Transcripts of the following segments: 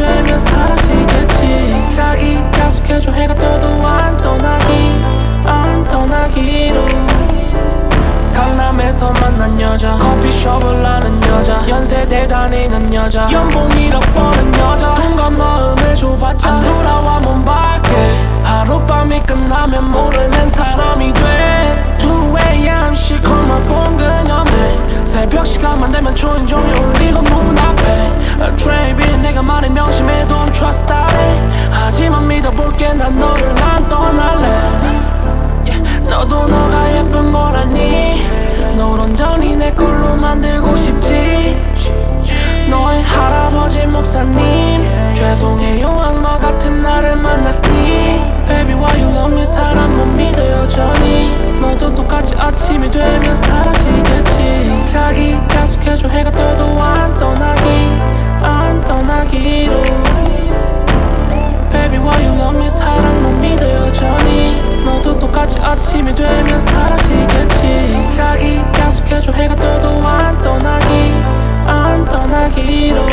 되면 사라지겠지. 자기 약속해줘. 해가 떠도 안 떠나기로. 강남에서 만난 여자, 커피숍을 아는 여자, 연세대 다니는 여자, 연봉 1억 버는 여자. 돈과 마음을 줘봤자 안 돌아와 몸 밖에. 하룻밤이 끝나면 모르는 사람이 돼. 2am 시커먼 폰 그녀매. 새벽 시간만 되면 초인종이 울리고 문 앞에. A trade 내가 말해 명심해 don't trust that. 하지만 믿어볼게 난 너를 안 떠날래. 너도 너가 예쁜 걸 아니. 널 온전히 내 걸로 만들고 싶지. 너의 할아버지 목사님 죄송해요 악마 같은 나를 만났으니. Baby why you love me 사람 못 믿어 여전히. 너도 똑같이 아침이 되면 사라지겠지. 자기 약속해줘. 해가 떠도 안 떠나기로. Baby why you love me 사람 못 믿어 여전히. 너도 똑같이 아침이 되면 사라지겠지. 자기 약속해줘. 해가 떠도 안 떠나기로.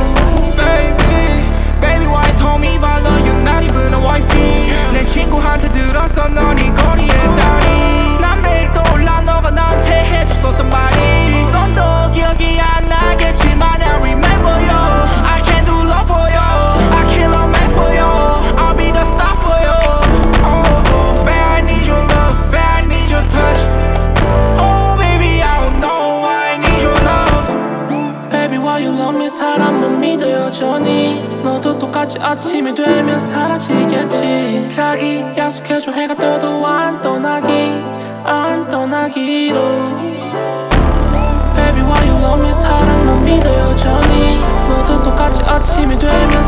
Baby why told me I love you not even a wifey. 내 친구한테 들었어 넌 이 거리의 딸이. 난 매일 떠올라 너가 나한테 해줬었던 말이. 넌 더 기억이 안 나겠지만 I remember you. I can do love for you. I kill a man for you. I'll be the star for you. Oh, babe I need your love. Babe I need your touch. Oh baby I don't know I need your love. Baby why you love me 사람 못 믿어 여전히. 너도 똑같이 아침이 되면 사라지겠지. 자기 약속해줘. 해가 떠도 안 떠나기로. Baby why you love me 사람 못 믿어 여전히. 너도 똑같이 아침이 되면